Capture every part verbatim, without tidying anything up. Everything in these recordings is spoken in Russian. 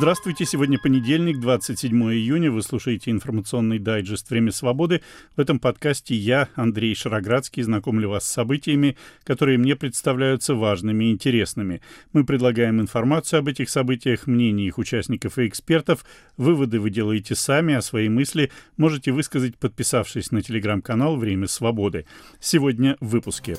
Здравствуйте, сегодня понедельник, двадцать седьмое июня, вы слушаете информационный дайджест «Время свободы». В этом подкасте я, Андрей Шароградский, знакомлю вас с событиями, которые мне представляются важными и интересными. Мы предлагаем информацию об этих событиях, мнения их участников и экспертов. Выводы вы делаете сами, а свои мысли можете высказать, подписавшись на телеграм-канал «Время свободы». Сегодня в выпуске.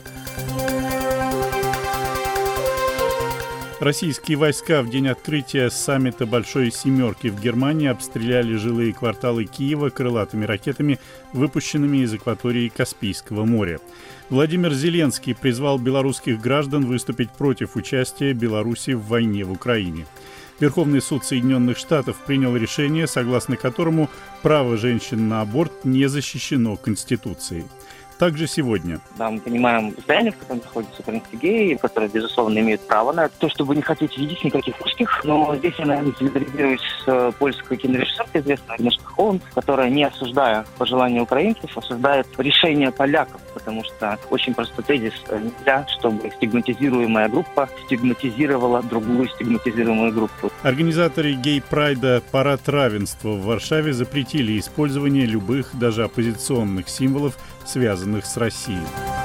Российские войска в день открытия саммита «Большой семерки» в Германии обстреляли жилые кварталы Киева крылатыми ракетами, выпущенными из акватории Каспийского моря. Владимир Зеленский призвал белорусских граждан выступить против участия Беларуси в войне в Украине. Верховный суд Соединенных Штатов принял решение, согласно которому право женщин на аборт не защищено Конституцией. Также сегодня. Да, мы понимаем состояние, в котором находятся украинские геи, которые, безусловно, имеют право на то, чтобы вы не хотите видеть никаких русских. Но здесь я, наверное, солидаризируюсь с польской кинорежиссеркой, известной Агнешкой Холланд, которая, не осуждая пожелания украинцев, осуждает решение поляков, потому что очень простой тезис: нельзя, чтобы стигматизируемая группа стигматизировала другую стигматизируемую группу. Организаторы гей-прайда «Парад равенства» в Варшаве запретили использование любых, даже оппозиционных символов, связанных с Россией.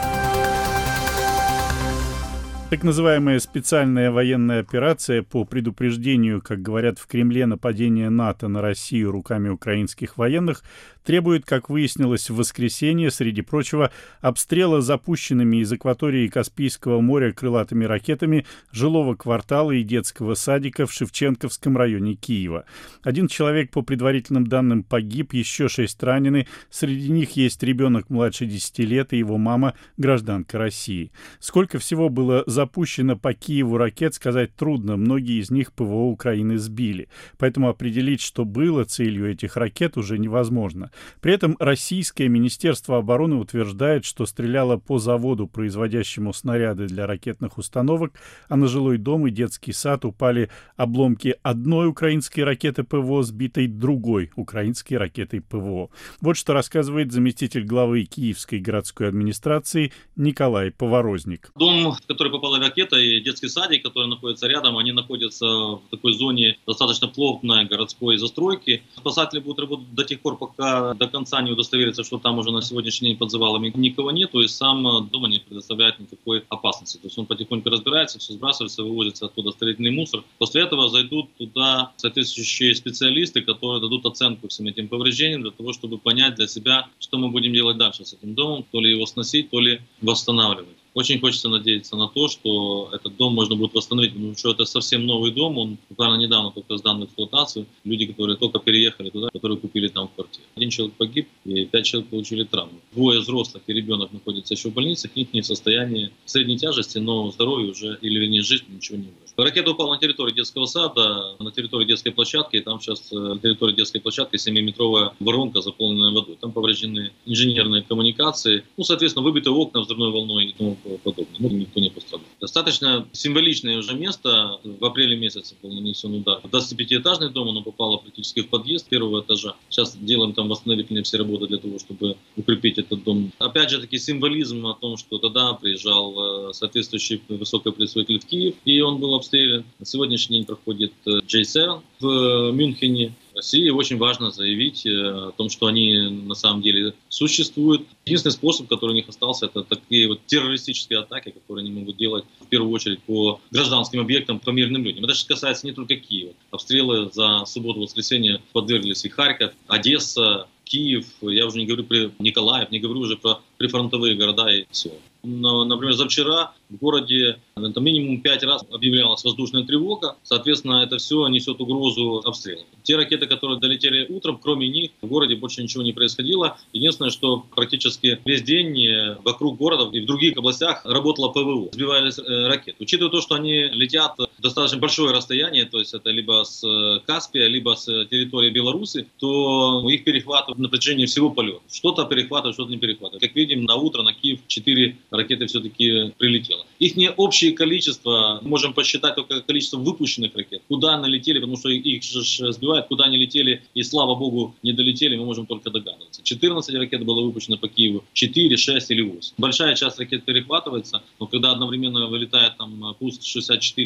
Так называемая специальная военная операция по предупреждению, как говорят в Кремле, нападения НАТО на Россию руками украинских военных требует, как выяснилось в воскресенье, среди прочего, обстрела запущенными из акватории Каспийского моря крылатыми ракетами жилого квартала и детского садика в Шевченковском районе Киева. Один человек, по предварительным данным, погиб, еще шесть ранены. Среди них есть ребенок младше десяти лет и его мама, гражданка России. Сколько всего было запущено по Киеву ракет, сказать трудно. Многие из них ПВО Украины сбили. Поэтому определить, что было целью этих ракет, уже невозможно. При этом российское Министерство обороны утверждает, что стреляло по заводу, производящему снаряды для ракетных установок, а на жилой дом и детский сад упали обломки одной украинской ракеты ПВО, сбитой другой украинской ракетой ПВО. Вот что рассказывает заместитель главы Киевской городской администрации Николай Поворозник. Дом, в который попала ракета, и детский садик, который находится рядом, они находятся в такой зоне достаточно плотной городской застройки. Спасатели будут работать до тех пор, пока до конца не удостовериться, что там уже на сегодняшний день под завалами никого нету, и сам дом не предоставляет никакой опасности. То есть он потихоньку разбирается, все сбрасывается, вывозится оттуда строительный мусор. После этого зайдут туда соответствующие специалисты, которые дадут оценку всем этим повреждениям для того, чтобы понять для себя, что мы будем делать дальше с этим домом, то ли его сносить, то ли восстанавливать. Очень хочется надеяться на то, что этот дом можно будет восстановить, потому что это совсем новый дом, он буквально недавно только сдан в эксплуатацию. Люди, которые только переехали туда, которые купили там квартиру. Один человек погиб, и пять человек получили травму. Двое взрослых и ребенок находятся еще в больнице, их не в состоянии средней тяжести, но здоровье уже, или вернее жизнь, ничего не будет. Ракета упала на территории детского сада, на территории детской площадки, и там сейчас на территории детской площадки семиметровая воронка, заполненная водой. Там повреждены инженерные коммуникации, ну, соответственно, выбиты окна взрывной волной и тому подобное. Ну, никто не пострадал. Достаточно символичное уже место. В апреле месяце был нанесен удар. двадцатипятиэтажный дом, оно попало практически в подъезд первого этажа. Сейчас делаем там восстановительные все работы для того, чтобы укрепить этот дом. Опять же таки символизм о том, что тогда приезжал соответствующий высокий представитель в Киев, и он был обстрелян. На сегодняшний день проходит джей семь в Мюнхене. России очень важно заявить о том, что они на самом деле существуют. Единственный способ, который у них остался, это такие вот террористические атаки, которые они могут делать в первую очередь по гражданским объектам, по мирным людям. Это же касается не только Киева. Обстрелы за субботу-воскресенье подверглись и Харьков, Одесса, Киев, я уже не говорю про Николаев, не говорю уже про прифронтовые города и все. Но, например, за вчера в городе это минимум пять раз объявлялась воздушная тревога, соответственно, это все несет угрозу обстрела. Те ракеты, которые долетели утром, кроме них в городе больше ничего не происходило. Единственное, что практически весь день вокруг города и в других областях работало ПВО, сбивались ракеты. Учитывая то, что они летят достаточно большое расстояние, то есть это либо с Каспия, либо с территории Беларуси, то их перехватывают на протяжении всего полета. Что-то перехватывают, что-то не перехватывают. Как видим, на утро на Киев четыре ракеты все-таки прилетело. Их не общее количество, можем посчитать только количество выпущенных ракет. Куда налетели, потому что их же сбивают, куда они летели, и слава богу, не долетели, мы можем только догадываться. четырнадцать ракет было выпущено по Киеву, четыре, шесть или восемь. Большая часть ракет перехватывается, но когда одновременно вылетает там пуск шестьдесят четыре шестьдесят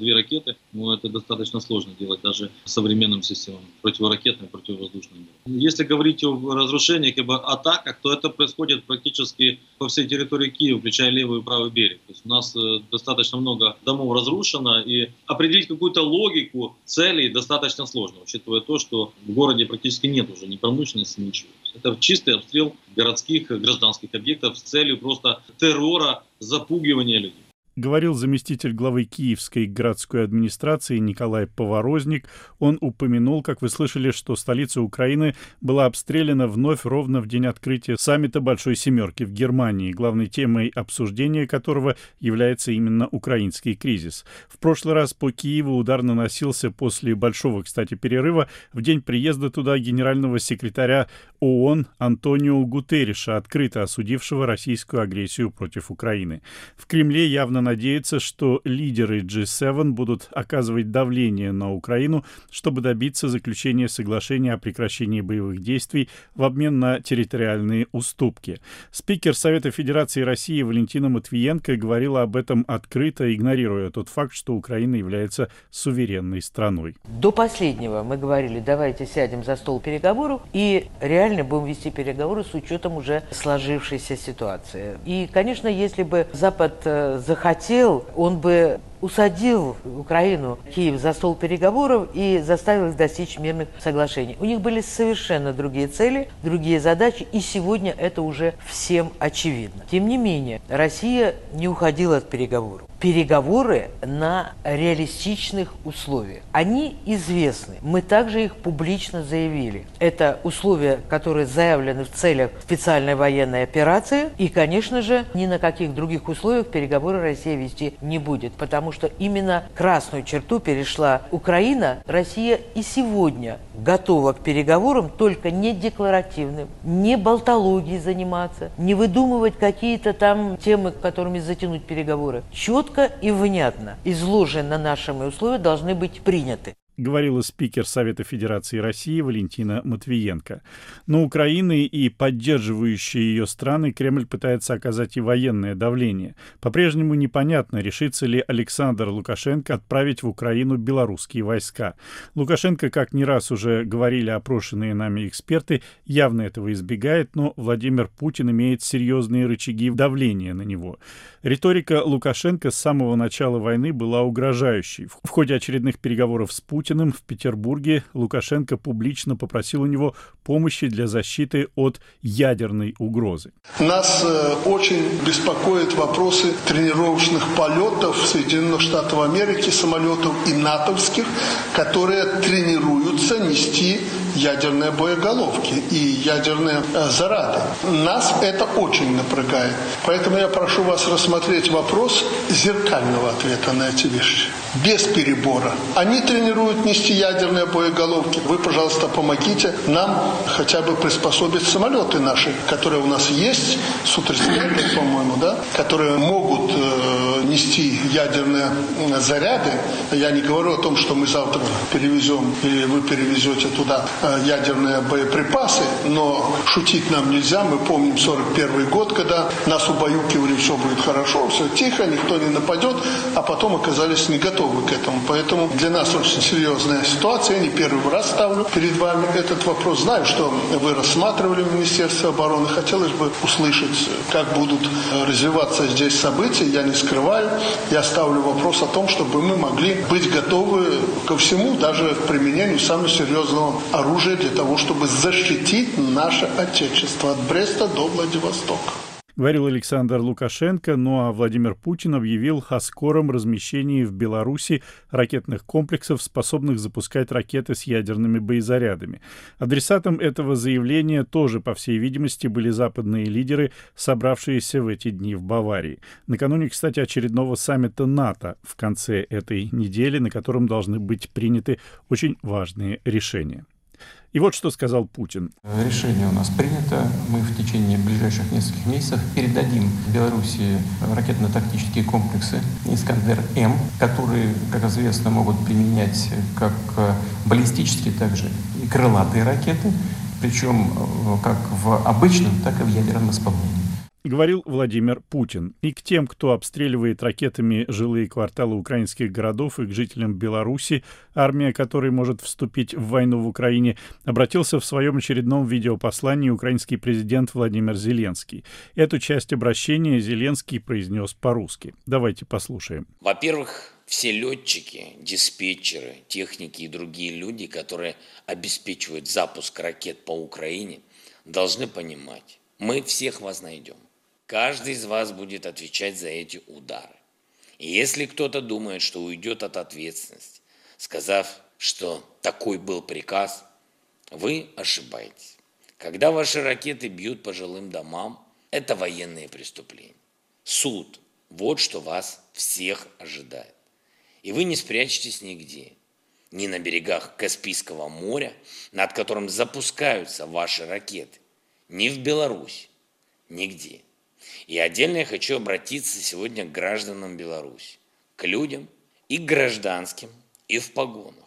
две ракеты, но это достаточно сложно делать даже современным системам противоракетным, противовоздушным. Если говорить о разрушениях и об атаках, то это происходит практически по всей территории Киева, включая левый и правый берег. То есть у нас достаточно много домов разрушено, и определить какую-то логику целей достаточно сложно, учитывая то, что в городе практически нет уже ни промышленности, ничего. Это чистый обстрел городских гражданских объектов с целью просто террора, запугивания людей. Говорил заместитель главы Киевской городской администрации Николай Поворозник. Он упомянул, как вы слышали, что столица Украины была обстреляна вновь ровно в день открытия саммита Большой Семерки в Германии, главной темой обсуждения которого является именно украинский кризис. В прошлый раз по Киеву удар наносился после большого, кстати, перерыва в день приезда туда генерального секретаря ООН Антонио Гутерриша, открыто осудившего российскую агрессию против Украины. В Кремле явно надеются, что лидеры джи семь будут оказывать давление на Украину, чтобы добиться заключения соглашения о прекращении боевых действий в обмен на территориальные уступки. Спикер Совета Федерации России Валентина Матвиенко говорила об этом открыто, игнорируя тот факт, что Украина является суверенной страной. До последнего мы говорили, давайте сядем за стол переговоров и реально будем вести переговоры с учетом уже сложившейся ситуации. И, конечно, если бы Запад захотел хотел, он бы усадил Украину, Киев за стол переговоров и заставил их достичь мирных соглашений. У них были совершенно другие цели, другие задачи, и сегодня это уже всем очевидно. Тем не менее, Россия не уходила от переговоров. Переговоры на реалистичных условиях. Они известны. Мы также их публично заявили. Это условия, которые заявлены в целях специальной военной операции. И, конечно же, ни на каких других условиях переговоры Россия вести не будет. Потому что именно красную черту перешла Украина. Россия и сегодня готова к переговорам, только не декларативным, не болтологией заниматься, не выдумывать какие-то там темы, которыми затянуть переговоры. Четко и внятно изложенные наши условия должны быть приняты. Говорила спикер Совета Федерации России Валентина Матвиенко. На Украины и поддерживающие ее страны Кремль пытается оказать и военное давление. По-прежнему непонятно, решится ли Александр Лукашенко отправить в Украину белорусские войска. Лукашенко, как не раз уже говорили опрошенные нами эксперты, явно этого избегает, но Владимир Путин имеет серьезные рычаги давления на него. Риторика Лукашенко с самого начала войны была угрожающей. В ходе очередных переговоров с Путиным в Петербурге Лукашенко публично попросил у него помощи для защиты от ядерной угрозы. Нас э, очень беспокоят вопросы тренировочных полетов Соединенных Штатов Америки, самолетов и натовских, которые тренируются нести ядерные боеголовки и ядерные э, заряды. Нас это очень напрягает. Поэтому я прошу вас рассмотреть вопрос зеркального ответа на эти вещи. Без перебора. Они тренируют нести ядерные боеголовки. Вы, пожалуйста, помогите нам хотя бы приспособить самолеты наши, которые у нас есть, Су тридцать пять, по-моему, да, которые могут э, нести ядерные заряды. Я не говорю о том, что мы завтра перевезем или вы перевезете туда э, ядерные боеприпасы, но шутить нам нельзя. Мы помним сорок первый год, когда нас убаюкивали, все будет хорошо, все тихо, никто не нападет, а потом оказались не готовы к этому. Поэтому для нас очень серьезная ситуация. Я не первый раз ставлю перед вами этот вопрос. Знаю, что вы рассматривали в Министерстве обороны. Хотелось бы услышать, как будут развиваться здесь события. Я не скрываю. Я ставлю вопрос о том, чтобы мы могли быть готовы ко всему, даже к применению самого серьезного оружия для того, чтобы защитить наше Отечество от Бреста до Владивостока. Говорил Александр Лукашенко, ну а Владимир Путин объявил о скором размещении в Беларуси ракетных комплексов, способных запускать ракеты с ядерными боезарядами. Адресатом этого заявления тоже, по всей видимости, были западные лидеры, собравшиеся в эти дни в Баварии. Накануне, кстати, очередного саммита НАТО в конце этой недели, на котором должны быть приняты очень важные решения. И вот что сказал Путин. Решение у нас принято. Мы в течение ближайших нескольких месяцев передадим Беларуси ракетно-тактические комплексы «Искандер-М», которые, как известно, могут применять как баллистические, так же и крылатые ракеты, причем как в обычном, так и в ядерном исполнении. говорил Владимир Путин. И к тем, кто обстреливает ракетами жилые кварталы украинских городов, и к жителям Беларуси, армия которой может вступить в войну в Украине, обратился в своем очередном видеопослании украинский президент Владимир Зеленский. Эту часть обращения Зеленский произнес по-русски. Давайте послушаем. Во-первых, все летчики, диспетчеры, техники и другие люди, которые обеспечивают запуск ракет по Украине, должны понимать, мы всех вас найдем. Каждый из вас будет отвечать за эти удары. И если кто-то думает, что уйдет от ответственности, сказав, что такой был приказ, вы ошибаетесь. Когда ваши ракеты бьют по жилым домам, это военные преступления. Суд – вот что вас всех ожидает. И вы не спрячетесь нигде. Ни на берегах Каспийского моря, над которым запускаются ваши ракеты, ни в Беларуси, нигде. И отдельно я хочу обратиться сегодня к гражданам Беларуси, к людям и к гражданским, и в погонах.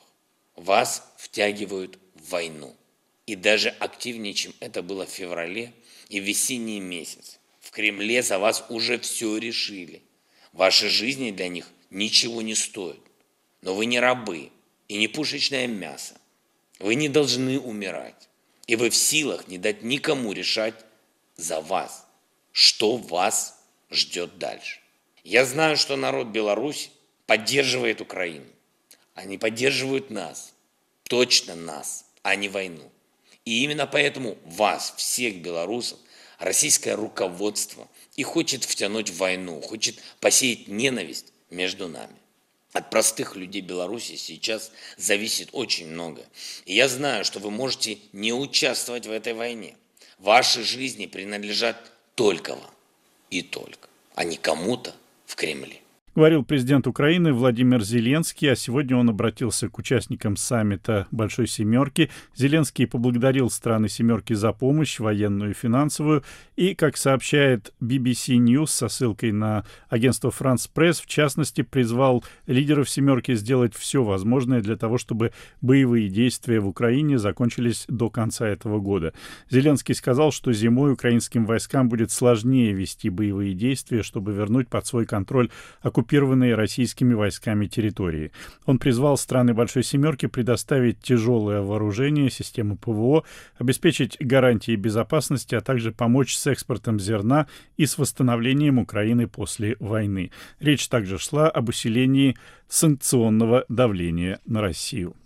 Вас втягивают в войну. И даже активнее, чем это было в феврале и в весенние месяцы. В Кремле за вас уже все решили. Ваши жизни для них ничего не стоят. Но вы не рабы и не пушечное мясо. Вы не должны умирать. И вы в силах не дать никому решать за вас, что вас ждет дальше. Я знаю, что народ Беларуси поддерживает Украину. Они поддерживают нас, точно нас, а не войну. И именно поэтому вас, всех белорусов, российское руководство и хочет втянуть в войну, хочет посеять ненависть между нами. От простых людей Беларуси сейчас зависит очень многое. И я знаю, что вы можете не участвовать в этой войне. Ваши жизни принадлежат только вам и только, а не кому-то в Кремле. Говорил президент Украины Владимир Зеленский, а сегодня он обратился к участникам саммита Большой Семерки. Зеленский поблагодарил страны Семерки за помощь, военную и финансовую, и, как сообщает би би си News со ссылкой на агентство France Press, в частности, призвал лидеров Семерки сделать все возможное для того, чтобы боевые действия в Украине закончились до конца этого года. Зеленский сказал, что зимой украинским войскам будет сложнее вести боевые действия, чтобы вернуть под свой контроль оккупированные оккупированные российскими войсками территории. Он призвал страны Большой Семерки предоставить тяжелое вооружение, системы ПВО, обеспечить гарантии безопасности, а также помочь с экспортом зерна и с восстановлением Украины после войны. Речь также шла об усилении санкционного давления на Россию.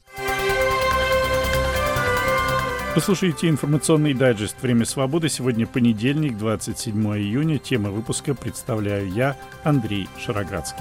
Вы слушаете информационный дайджест «Время свободы». Сегодня понедельник, двадцать седьмое июня. Тема выпуска представляю я, Андрей Шароградский.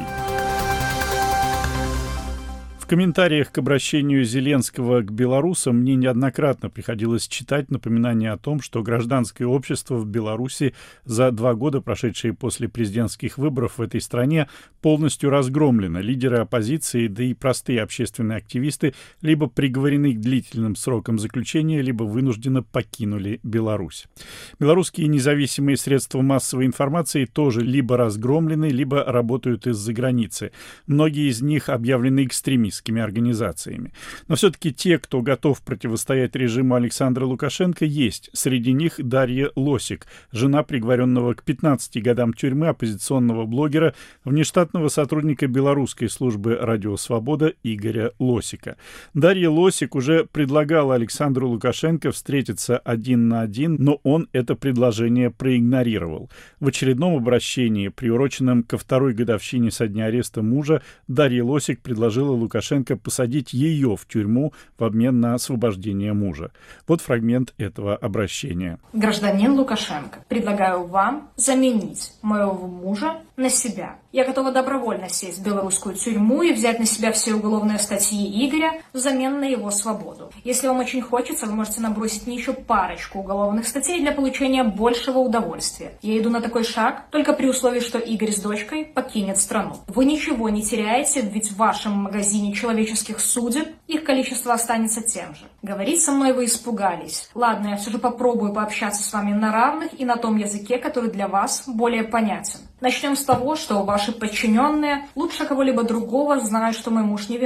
В комментариях к обращению Зеленского к белорусам мне неоднократно приходилось читать напоминания о том, что гражданское общество в Беларуси за два года, прошедшие после президентских выборов в этой стране, полностью разгромлено. Лидеры оппозиции, да и простые общественные активисты либо приговорены к длительным срокам заключения, либо вынужденно покинули Беларусь. Белорусские независимые средства массовой информации тоже либо разгромлены, либо работают из-за границы. Многие из них объявлены экстремистскими организациями. Но все-таки те, кто готов противостоять режиму Александра Лукашенко, есть. Среди них Дарья Лосик, жена приговоренного к пятнадцати годам тюрьмы оппозиционного блогера, внештатного сотрудника белорусской службы «Радио Свобода» Игоря Лосика. Дарья Лосик уже предлагала Александру Лукашенко встретиться один на один, но он это предложение проигнорировал. В очередном обращении, приуроченном ко второй годовщине со дня ареста мужа, Дарья Лосик предложила Лукашенко посадить ее в тюрьму в обмен на освобождение мужа. Вот фрагмент этого обращения. Гражданин Лукашенко, предлагаю вам заменить моего мужа на себя. Я готова добровольно сесть в белорусскую тюрьму и взять на себя все уголовные статьи Игоря взамен на его свободу. Если вам очень хочется, вы можете набросить мне еще парочку уголовных статей для получения большего удовольствия. Я иду на такой шаг только при условии, что Игорь с дочкой покинет страну. Вы ничего не теряете, ведь в вашем магазине человеческих судеб их количество останется тем же. Говорить со мной вы испугались. Ладно, я все же попробую пообщаться с вами на равных и на том языке, который для вас более понятен. Начнем с того, что ваши подчиненные лучше кого-либо другого знают, что мой муж невиновен.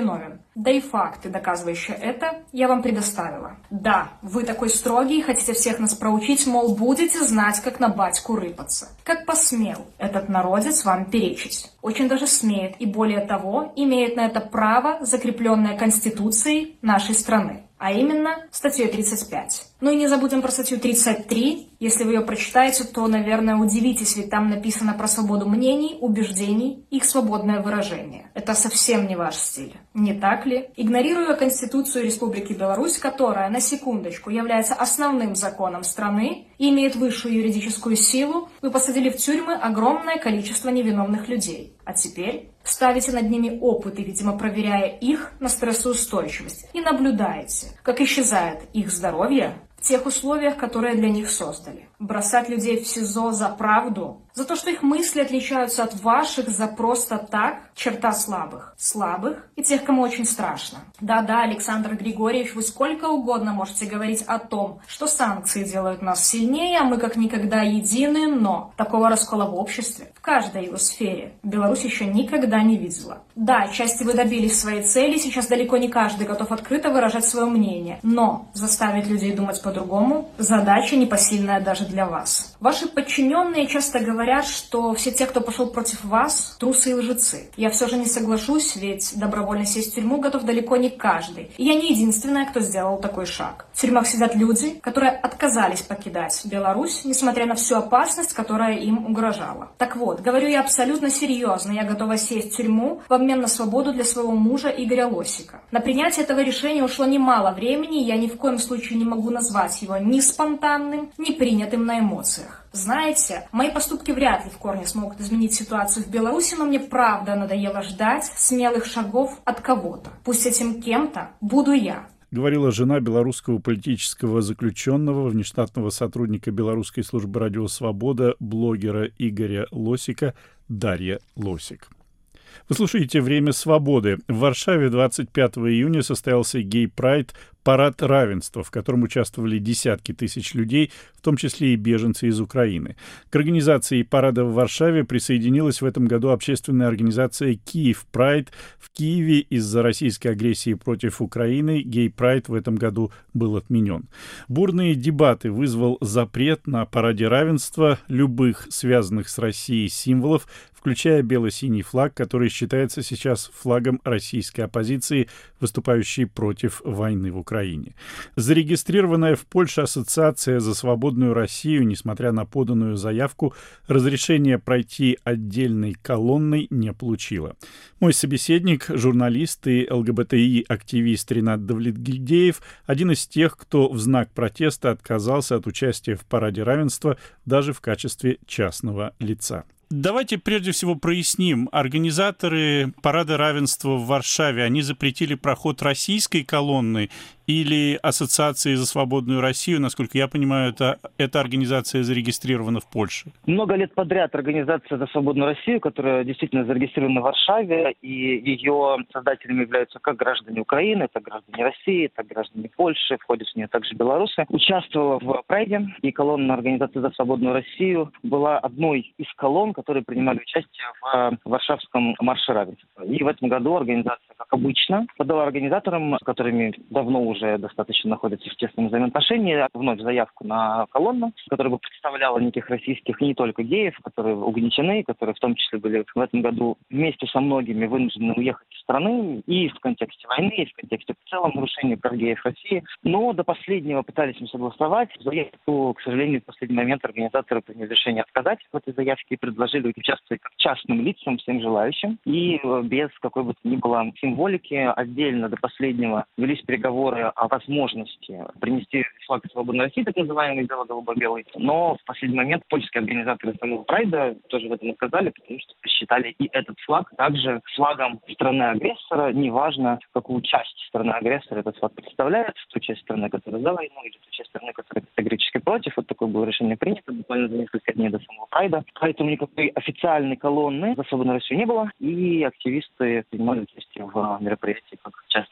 Да и факты, доказывающие это, я вам предоставила. Да, вы такой строгий, хотите всех нас проучить, мол, будете знать, как на батьку рыпаться. Как посмел этот народец вам перечить? Очень даже смеет, и более того, имеет на это право, закрепленное Конституцией нашей страны. А именно статьей тридцать пять. Ну и не забудем про статью тридцать три. Если вы ее прочитаете, то, наверное, удивитесь, ведь там написано про свободу мнений, убеждений и их свободное выражение. Это совсем не ваш стиль. Не так ли? Игнорируя Конституцию Республики Беларусь, которая, на секундочку, является основным законом страны и имеет высшую юридическую силу, вы посадили в тюрьмы огромное количество невиновных людей. А теперь ставите над ними опыты, видимо, проверяя их на стрессоустойчивость, и наблюдаете, как исчезает их здоровье в тех условиях, которые для них создали. Бросать людей в СИЗО за правду, за то, что их мысли отличаются от ваших за просто так, черта слабых. Слабых и тех, кому очень страшно. Да-да, Александр Григорьевич, вы сколько угодно можете говорить о том, что санкции делают нас сильнее, а мы как никогда едины, но такого раскола в обществе, в каждой его сфере, Беларусь еще никогда не видела. Да, отчасти вы добились своей цели, сейчас далеко не каждый готов открыто выражать свое мнение, но заставить людей думать по-другому – задача непосильная даже для вас. Ваши подчиненные часто говорят, что все те, кто пошел против вас, трусы и лжецы. Я все же не соглашусь, ведь добровольно сесть в тюрьму готов далеко не каждый. И я не единственная, кто сделал такой шаг. В тюрьмах сидят люди, которые отказались покидать Беларусь, несмотря на всю опасность, которая им угрожала. Так вот, говорю я абсолютно серьезно, я готова сесть в тюрьму в обмен на свободу для своего мужа Игоря Лосика. На принятие этого решения ушло немало времени, и я ни в коем случае не могу назвать его ни спонтанным, ни принятым на эмоциях. Знаете, мои поступки вряд ли в корне смогут изменить ситуацию в Беларуси, но мне правда надоело ждать смелых шагов от кого-то. Пусть этим кем-то буду я. Говорила жена белорусского политического заключенного, внештатного сотрудника Белорусской службы радио «Свобода», блогера Игоря Лосика Дарья Лосик. Вы слушаете «Время свободы». В Варшаве двадцать пятого июня состоялся гей-прайд «Парад равенства», в котором участвовали десятки тысяч людей, в том числе и беженцы из Украины. К организации парада в Варшаве присоединилась в этом году общественная организация «Киев Прайд». В Киеве из-за российской агрессии против Украины гей-прайд в этом году был отменен. Бурные дебаты вызвал запрет на параде равенства любых связанных с Россией символов, включая бело-синий флаг, который считается сейчас флагом российской оппозиции, выступающей против войны в Украине. Зарегистрированная в Польше Ассоциация за свободную Россию, несмотря на поданную заявку, разрешение пройти отдельной колонной не получила. Мой собеседник, журналист и ЛГБТИ-активист Ринат Давлетгильдеев, один из тех, кто в знак протеста отказался от участия в параде равенства даже в качестве частного лица. Давайте прежде всего проясним. Организаторы парада равенства в Варшаве, они запретили проход российской колонны или Ассоциации за свободную Россию? Насколько я понимаю, это, эта организация зарегистрирована в Польше. Много лет подряд Организация за свободную Россию, которая действительно зарегистрирована в Варшаве, и ее создателями являются как граждане Украины, так граждане России, так граждане Польши, входят в нее также белорусы, участвовала в прайде, и колонна Организации за свободную Россию была одной из колонн, которые принимали участие в Варшавском марше равенства. И в этом году организация, как обычно, подала организаторам, с которыми давно уже достаточно находятся в тесном взаимоотношении, вновь заявку на колонну, которая бы представляла неких российских и не только геев, которые угнетены, которые в том числе были в этом году вместе со многими вынуждены уехать из страны и в контексте войны, и в контексте в целом нарушения прав геев в России. Но до последнего пытались им согласовать. Заявку, к сожалению, в последний момент организаторы приняли решение отказать в этой заявке и предложили участвовать как частным лицам, всем желающим. И без какой бы то ни было символики отдельно до последнего велись переговоры о возможности принести флаг свободной России, так называемый бело-голубо-белый. Но в последний момент польские организаторы самого прайда тоже в этом отказали, потому что посчитали и этот флаг также флагом страны-агрессора. Неважно, какую часть страны-агрессора этот флаг представляет, ту часть страны, которая за войну, или ту часть страны, которая категорически против. Вот такое было решение принято буквально за несколько дней до самого прайда. Поэтому никакой официальной колонны за свободную Россию не было, и активисты принимали участие в мероприятии как частные лица.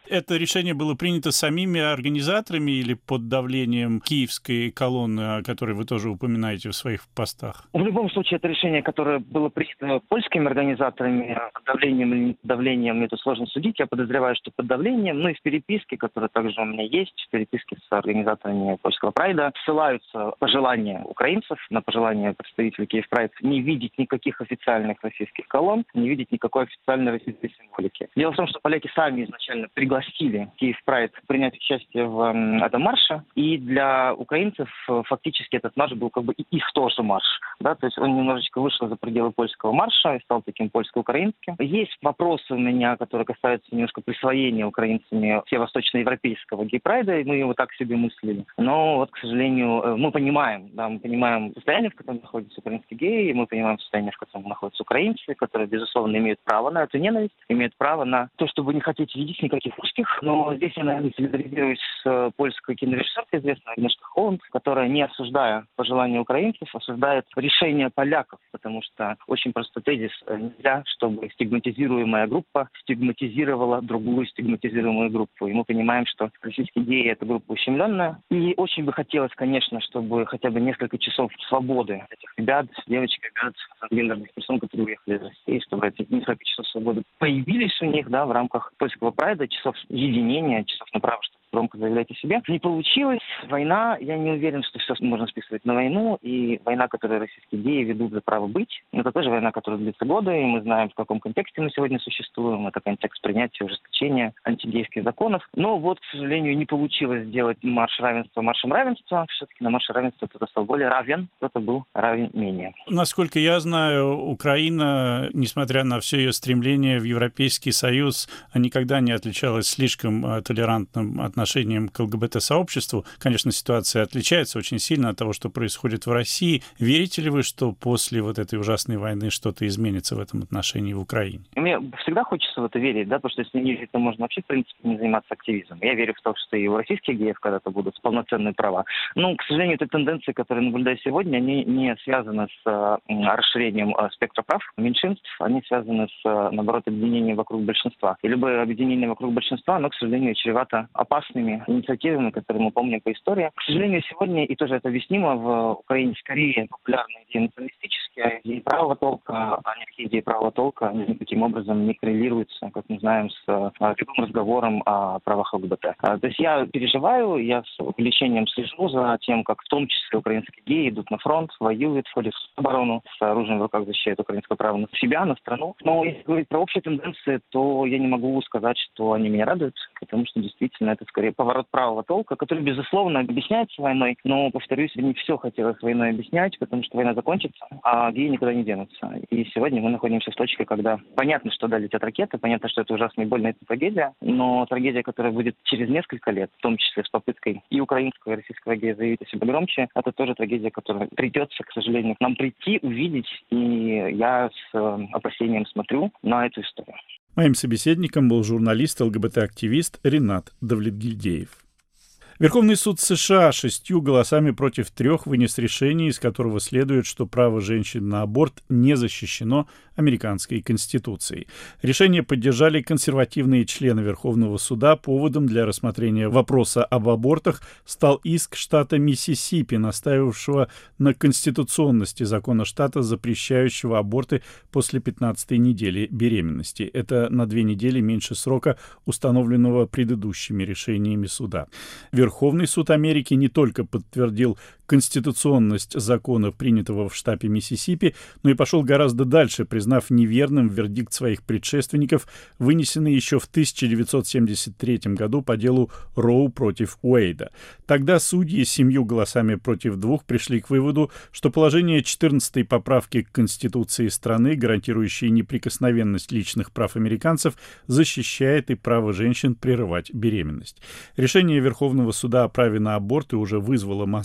Это решение было принято самими организаторами или под давлением киевской колонны, о которой вы тоже упоминаете в своих постах? В любом случае, это решение, которое было принято польскими организаторами, под давлением или не под давлением, мне тут сложно судить. Я подозреваю, что под давлением, ну и в переписке, которая также у меня есть, в переписке с организаторами польского прайда, ссылаются пожелания украинцев на пожелания представителей Киев Прайд не видеть никаких официальных российских колонн, не видеть никакой официальной российской символики. Дело в том, что поляки сами изначально пригласили Киев Прайд принять участие в э, этом марше, и для украинцев э, фактически этот марш был как бы и их тоже марш. Да? То есть он немножечко вышел за пределы польского марша и стал таким польско-украинским. Есть вопросы у меня, которые касаются немножко присвоения украинцами все восточноевропейского гей-прайда, и мы его так себе мыслили. Но вот, к сожалению, мы понимаем, да, мы понимаем состояние, в котором находятся украинские геи, и мы понимаем состояние, в котором находятся украинцы, которые, безусловно, имеют право на эту ненависть, имеют право на то, чтобы не хотеть видеть никаких русских. Но здесь я, наверное, солидаризируюсь с польской кинорежиссеркой, известной Агнешкой Холланд, которая, не осуждая пожелания украинцев, осуждает решение поляков, потому что очень простой тезис: нельзя, чтобы стигматизируемая группа стигматизировала другую стигматизируемую группу. И мы понимаем, что российские геи — это группа ущемленная. И очень бы хотелось, конечно, чтобы хотя бы несколько часов свободы этих ребят, девочек, ребят, гендерных персон, которые уехали из России, чтобы эти несколько часов свободы появились у них, да, в рамках польского прайда, часов единения, часов на право, чтобы громко заявлять о себе. Не получилось. Война, я не уверен, что все можно списывать на войну. И война, которую российские геи ведут за право быть, это тоже война, которая длится годы, и мы знаем, в каком контексте мы сегодня существуем. Это контекст принятия, ужесточения антигейских законов. Но вот, к сожалению, не получилось сделать марш равенства маршем равенства. Все-таки на марше равенства кто-то стал более равен, кто-то был равен менее. Насколько я знаю, Украина, несмотря на все ее стремление в Европейский Союз, никогда не отличалась слишком толерантным отношением к ЛГБТ-сообществу. Конечно, ситуация отличается очень сильно от того, что происходит в России. Верите ли вы, что после вот этой ужасной войны что-то изменится в этом отношении в Украине? Мне всегда хочется в это верить, да, потому что если не верить, то можно вообще, в принципе, не заниматься активизмом. Я верю в то, что и у российских геев когда-то будут полноценные права. Но, к сожалению, эти тенденции, которые наблюдаю сегодня, они не связаны с э, расширением э, спектра прав меньшинств, они связаны с, э, наоборот, объединением вокруг большинства. И любое объединение вокруг большинства, оно, к сожалению, чревато опасными инициативами, которые мы помним по истории. К сожалению, сегодня, и тоже это объяснимо, в Украине скорее популярны идеи националистические, а идеи правого толка, а никакие идеи правого толка они никаким образом не коррелируются, как мы знаем, с а, любым разговором о правах ЛГБТ. А, то есть я переживаю, я с увлечением слежу за тем, как в том числе украинские геи идут на фронт, воюют, входят в оборону, с оружием в руках защищают украинское право на себя, на страну. Но если говорить про общие тенденции, то я не могу сказать, что они меня радуют, потому что действительно это скорее поворот правого толка, который, безусловно, объясняется войной. Но, повторюсь, не все хотелось войной объяснять, потому что война закончится, а геи никуда не денутся. И сегодня мы находимся в точке, когда понятно, что да, летят ракеты, понятно, что это ужасно и больно, это трагедия, но трагедия, которая будет через несколько лет, в том числе с попыткой и украинского, и российского гея заявить о себе громче, это тоже трагедия, которая придется, к сожалению, к нам прийти, увидеть, и я с опасением смотрю на эту историю. Моим собеседником был журналист, ЛГБТ-активист Ринат Давлетгильдеев. Верховный суд США шестью голосами против трех вынес решение, из которого следует, что право женщин на аборт не защищено американской Конституцией. Решение поддержали консервативные члены Верховного суда. Поводом для рассмотрения вопроса об абортах стал иск штата Миссисипи, настаивавшего на конституционности закона штата, запрещающего аборты после пятнадцатой недели беременности. Это на две недели меньше срока, установленного предыдущими решениями суда. Верховный суд Америки не только подтвердил конституционность закона, принятого в штате Миссисипи, но и пошел гораздо дальше, признав неверным вердикт своих предшественников, вынесенный еще в тысяча девятьсот семьдесят третьем году по делу Роу против Уэйда. Тогда судьи семью голосами против двух пришли к выводу, что положение четырнадцатой поправки к Конституции страны, гарантирующей неприкосновенность личных прав американцев, защищает и право женщин прерывать беременность. Решение Верховного суда о праве на аборты уже вызвало массовые протесты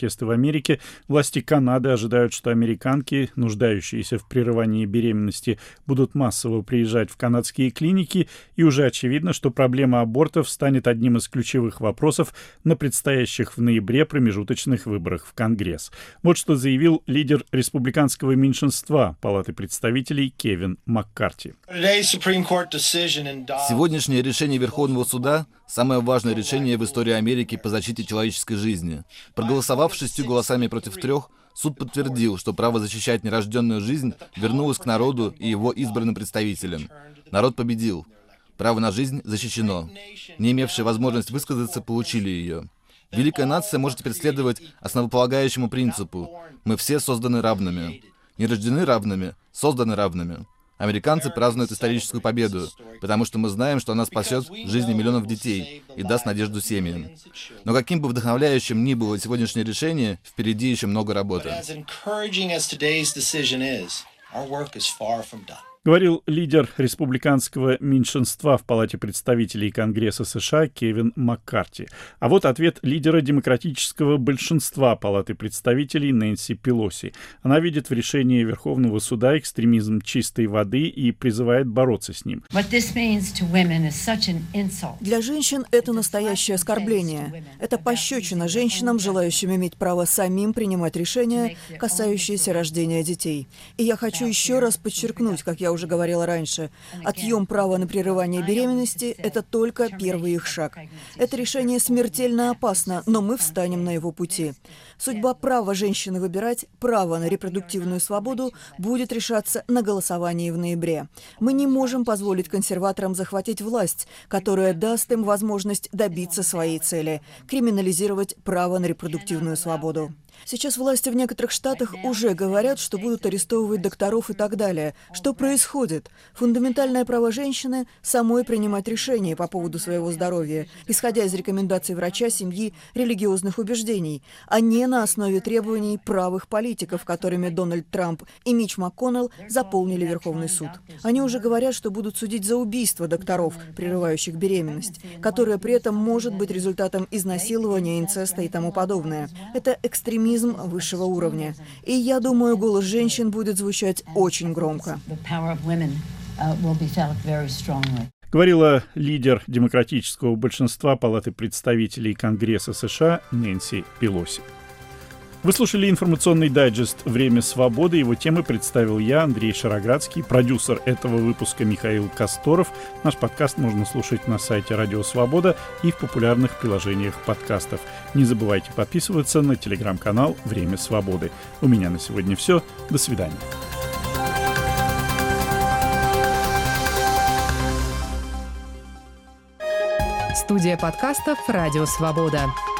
протесты в Америке, власти Канады ожидают, что американки, нуждающиеся в прерывании беременности, будут массово приезжать в канадские клиники, и уже очевидно, что проблема абортов станет одним из ключевых вопросов на предстоящих в ноябре промежуточных выборах в Конгресс. Вот что заявил лидер республиканского меньшинства Палаты представителей Кевин Маккарти. Сегодняшнее решение Верховного суда – самое важное решение в истории Америки по защите человеческой жизни. Проголосовав шестью голосами против трех, суд подтвердил, что право защищать нерожденную жизнь вернулось к народу и его избранным представителям. Народ победил. Право на жизнь защищено. Не имевшие возможность высказаться получили ее. Великая нация может теперь следовать основополагающему принципу: мы все созданы равными. Не рождены равными, созданы равными. Американцы празднуют историческую победу, потому что мы знаем, что она спасет жизни миллионов детей и даст надежду семьям. Но каким бы вдохновляющим ни было сегодняшнее решение, впереди еще много работы. Говорил лидер республиканского меньшинства в Палате представителей Конгресса США Кевин Маккарти. А вот ответ лидера демократического большинства Палаты представителей Нэнси Пелоси. Она видит в решении Верховного суда экстремизм чистой воды и призывает бороться с ним. Для женщин это настоящее оскорбление. Это пощечина женщинам, желающим иметь право самим принимать решения, касающиеся рождения детей. И я хочу еще раз подчеркнуть, как я уже говорила раньше, отъем права на прерывание беременности – это только первый их шаг. Это решение смертельно опасно, но мы встанем на его пути. Судьба права женщины выбирать, право на репродуктивную свободу будет решаться на голосовании в ноябре. Мы не можем позволить консерваторам захватить власть, которая даст им возможность добиться своей цели – криминализировать право на репродуктивную свободу. Сейчас власти в некоторых штатах уже говорят, что будут арестовывать докторов и так далее. Что происходит? Фундаментальное право женщины – самой принимать решения по поводу своего здоровья, исходя из рекомендаций врача, семьи, религиозных убеждений, а не на основе требований правых политиков, которыми Дональд Трамп и Митч МакКоннелл заполнили Верховный суд. Они уже говорят, что будут судить за убийство докторов, прерывающих беременность, которое при этом может быть результатом изнасилования, инцеста и тому подобное. Это экстремизм высшего уровня. И я думаю, голос женщин будет звучать очень громко. Говорила лидер демократического большинства Палаты представителей Конгресса США Нэнси Пелоси. Вы слушали информационный дайджест «Время свободы». Его темы представил я, Андрей Шароградский, продюсер этого выпуска Михаил Косторов. Наш подкаст можно слушать на сайте Радио Свобода и в популярных приложениях подкастов. Не забывайте подписываться на телеграм-канал «Время свободы». У меня на сегодня все. До свидания. Студия подкастов «Радио Свобода».